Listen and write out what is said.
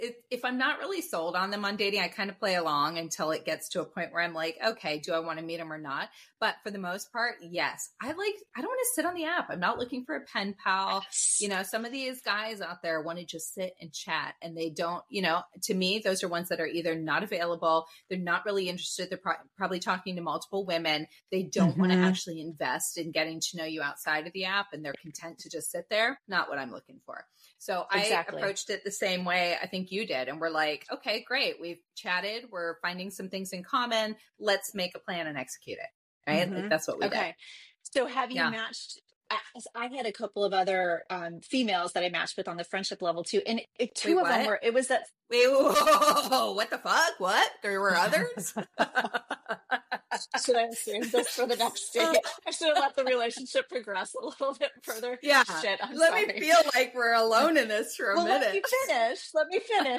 if I'm not really sold on them on dating, I kind of play along until it gets to a point where I'm like, okay, do I want to meet them or not? But for the most part, yes. I don't want to sit on the app. I'm not looking for a pen pal. You know, some of these guys out there want to just sit and chat, and they don't, you know, to me, those are ones that are either not available. They're not really interested. They're probably talking to multiple women. They don't want to actually invest in getting to know you outside of the app, and they're content to just sit there. Not what I'm looking for. So I approached it the same way I think you did. And we're like, okay, great. We've chatted. We're finding some things in common. Let's make a plan and execute it. Right. Like, that's what we did. So have you matched? I had a couple of other females that I matched with on the friendship level too. And two of them were, it was that. Wait, whoa, what the fuck? What? There were others? Should I assume this for the next day? I should have let the relationship progress a little bit further. Yeah. Shit, I'm let sorry. me feel like we're alone in this for a minute. Let me finish.